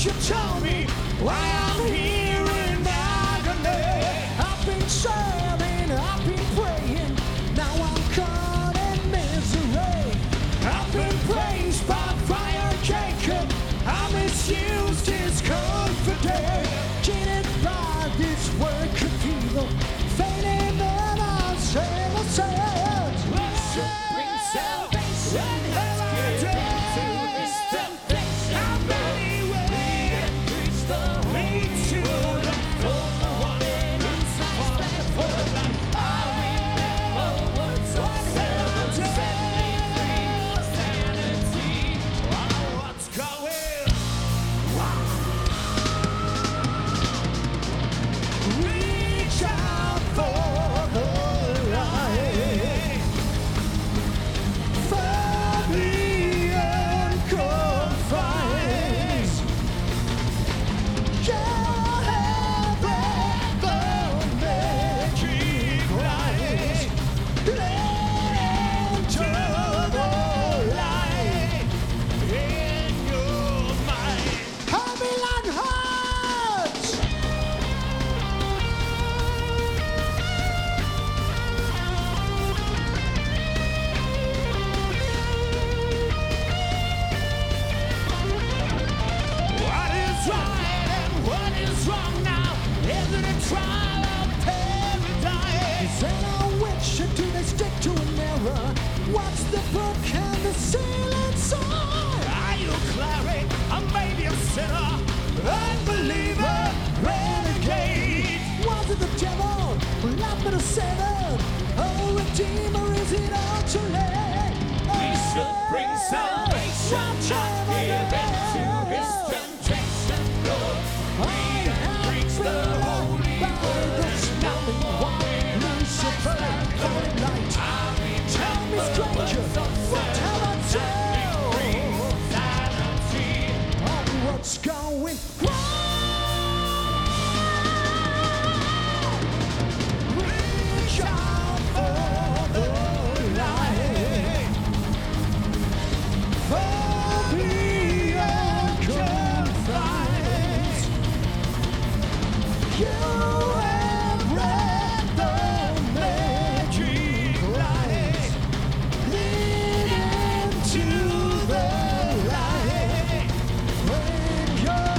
you tell me why I'm here in agony? I've been serving, I've been praying, now I'm caught in misery. I've been praised by fire, Jacob. I misused his confidence, cheated by this work of evil, fading in our innocence. Should bring salvation. Let's get into this temptation. How many ways reach the way to the for the one who's stand for the light. I remember what's on 773 sanity. Oh, what's going? Reach out for the light, for the unconfined. You have read the magic light. Let into the light In your mind. Babylon hearts. What is right and what is wrong now? Is it a trial of paradise? Is that a witch or do they stick to an error? What's the book and the seal inside? Are you cleric? Or maybe a sinner? Unbeliever? Renegade? Was it the devil who loved me to seven? Oh, Redeemer, is it all too late? We should bring salvation, not give in to his temptation. Lord, we have preached the holy word. Now we Lucifer, calling light. Tell me, stranger, what have I done? Oh, what's going wrong? Reach out for the light, for the unconfined. You have read the magic light, lead into the light when you're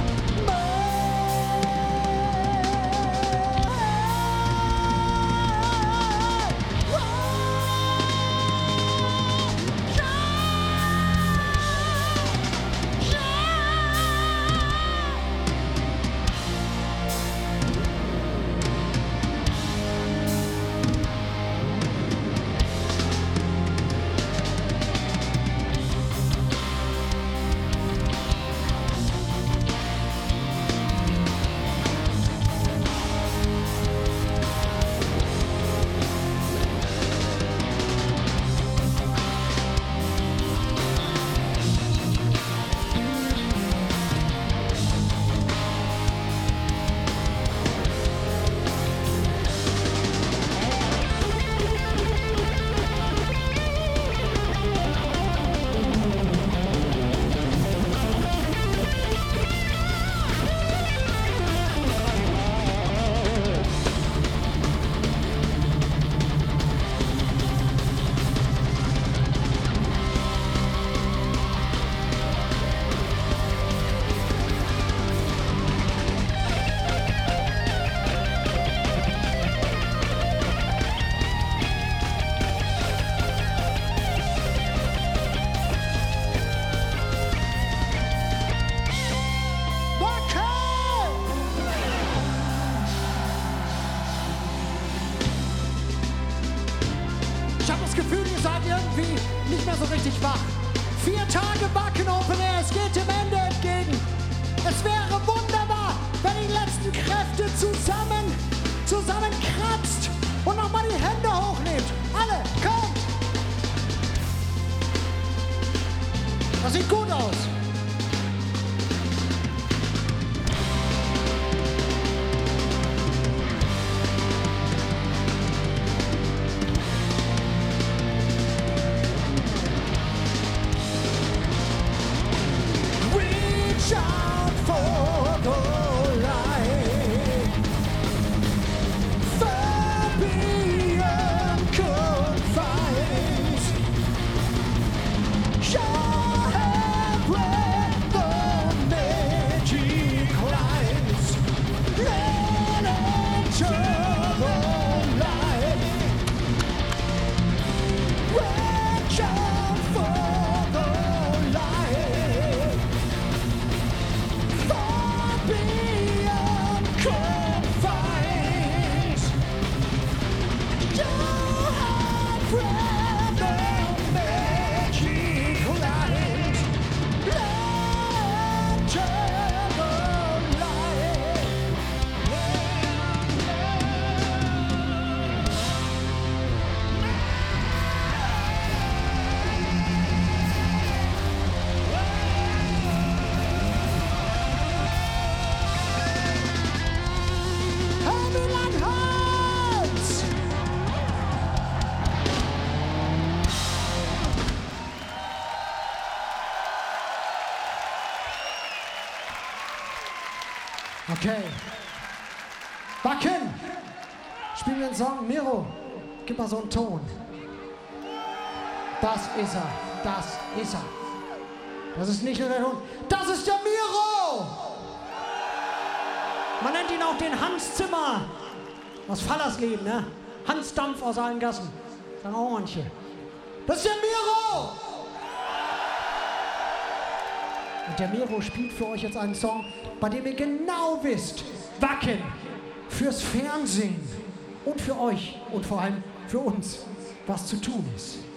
Ich hab das Gefühl, ihr seid irgendwie nicht mehr so richtig wach. 4 Tage Backen Open Air, es geht dem Ende entgegen. Es wäre wunderbar, wenn die letzten Kräfte zusammenkratzt und nochmal die Hände hochnehmt. Alle, kommt! Das sieht gut aus. Reach out for confines. Your heart forever making lines. Love trouble light. Heavy like hearts. Okay. Backen! Spielen wir einen Song. Miro, gib mal so einen Ton. Das ist er. Das ist er. Das ist nicht nur der Ton. Das ist der Miro! Man nennt ihn auch den Hans Zimmer. Aus Fallersleben, ne? Hans Dampf aus allen Gassen. Sagen auch manche. Das ist der Miro! Und der Miro spielt für euch jetzt einen Song, bei dem ihr genau wisst, Wacken fürs Fernsehen und für euch und vor allem für uns, was zu tun ist.